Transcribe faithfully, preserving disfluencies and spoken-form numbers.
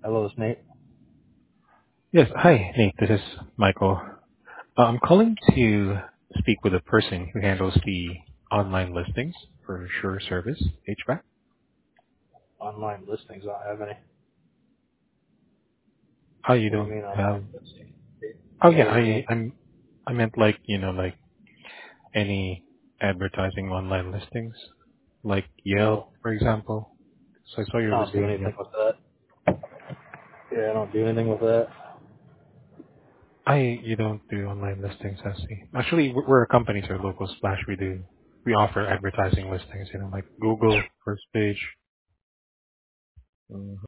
Hello, it's Nate. Yes. Hi, Nate. This is Michael. Uh, I'm calling to speak with a person who handles the online listings for Sure Service H V A C. Online listings. I don't have any. Oh, you What do you don't mean online have? listings? Oh, Yeah, yeah. what do you I mean? I'm I meant like you know like any advertising online listings, like Yelp, Oh, for example. So I saw I your don't do listing on anything Yelp. with that. Yeah, I don't do anything with that. I you don't do online listings, I see. Actually, we're we're a company, so Local Splash. We do we offer advertising listings, you know, like Google first page.